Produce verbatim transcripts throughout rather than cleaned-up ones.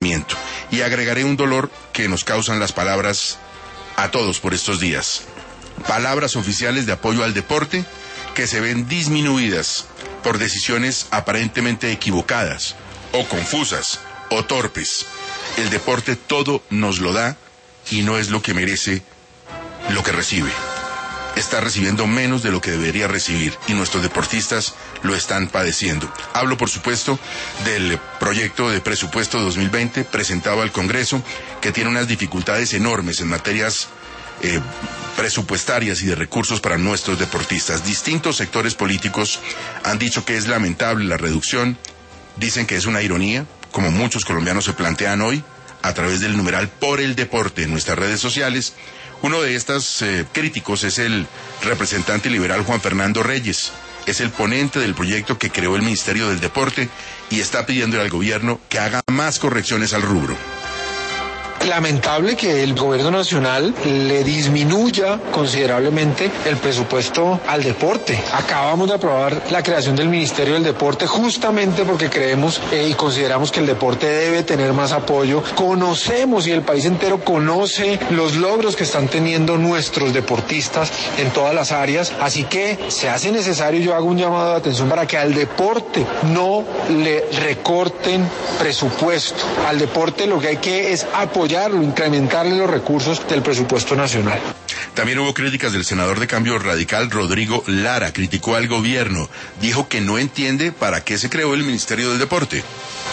Y agregaré un dolor que nos causan las palabras a todos por estos días. Palabras oficiales de apoyo al deporte que se ven disminuidas por decisiones aparentemente equivocadas, o confusas, o torpes. El deporte todo nos lo da y no es lo que merece lo que recibe. Está recibiendo menos de lo que debería recibir y nuestros deportistas lo están padeciendo. Hablo, por supuesto, del proyecto de presupuesto dos mil veinte presentado al Congreso, que tiene unas dificultades enormes en materias eh, presupuestarias y de recursos para nuestros deportistas. Distintos sectores políticos han dicho que es lamentable la reducción, dicen que es una ironía, como muchos colombianos se plantean hoy, a través del numeral Por el Deporte en nuestras redes sociales. Uno de estos eh, críticos es el representante liberal Juan Fernando Reyes. Es el ponente del proyecto que creó el Ministerio del Deporte y está pidiéndole al gobierno que haga más correcciones al rubro. Lamentable que el gobierno nacional le disminuya considerablemente el presupuesto al deporte. Acabamos de aprobar la creación del Ministerio del Deporte justamente porque creemos eh, y consideramos que el deporte debe tener más apoyo. Conocemos y el país entero conoce los logros que están teniendo nuestros deportistas en todas las áreas, así que se hace necesario, yo hago un llamado de atención para que al deporte no le recorten presupuesto. Al deporte lo que hay que es apoyar, incrementarle los recursos del presupuesto nacional. También hubo críticas del senador de Cambio Radical, Rodrigo Lara. Criticó al gobierno, dijo que no entiende para qué se creó el Ministerio del Deporte.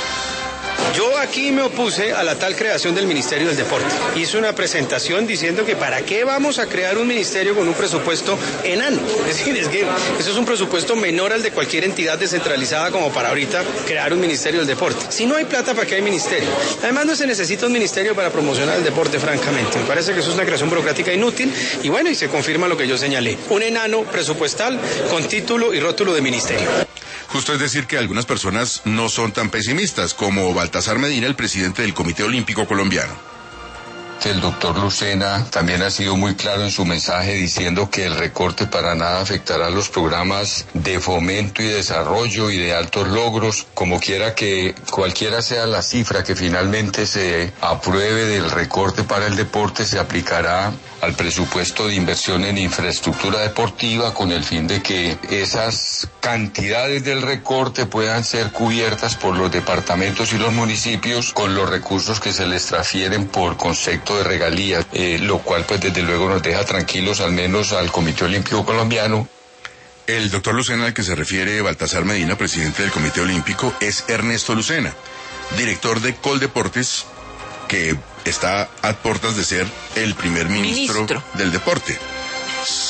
Yo aquí me opuse a la tal creación del Ministerio del Deporte. Hice una presentación diciendo que para qué vamos a crear un ministerio con un presupuesto enano. Es decir, es que eso es un presupuesto menor al de cualquier entidad descentralizada como para ahorita crear un Ministerio del Deporte. Si no hay plata, ¿para qué hay ministerio? Además no se necesita un ministerio para promocionar el deporte, francamente. Me parece que eso es una creación burocrática inútil y bueno, y se confirma lo que yo señalé. Un enano presupuestal con título y rótulo de ministerio. Justo es decir que algunas personas no son tan pesimistas como Baltasar Medina, el presidente del Comité Olímpico Colombiano. El doctor Lucena también ha sido muy claro en su mensaje diciendo que el recorte para nada afectará a los programas de fomento y desarrollo y de altos logros. Como quiera que cualquiera sea la cifra que finalmente se apruebe del recorte para el deporte, se aplicará al presupuesto de inversión en infraestructura deportiva con el fin de que esas cantidades del recorte puedan ser cubiertas por los departamentos y los municipios con los recursos que se les transfieren por concepto de regalías, eh, lo cual pues desde luego nos deja tranquilos al menos al Comité Olímpico Colombiano. El doctor Lucena al que se refiere Baltasar Medina, presidente del Comité Olímpico, es Ernesto Lucena, director de Coldeportes, que está a puertas de ser el primer ministro, ministro. del deporte.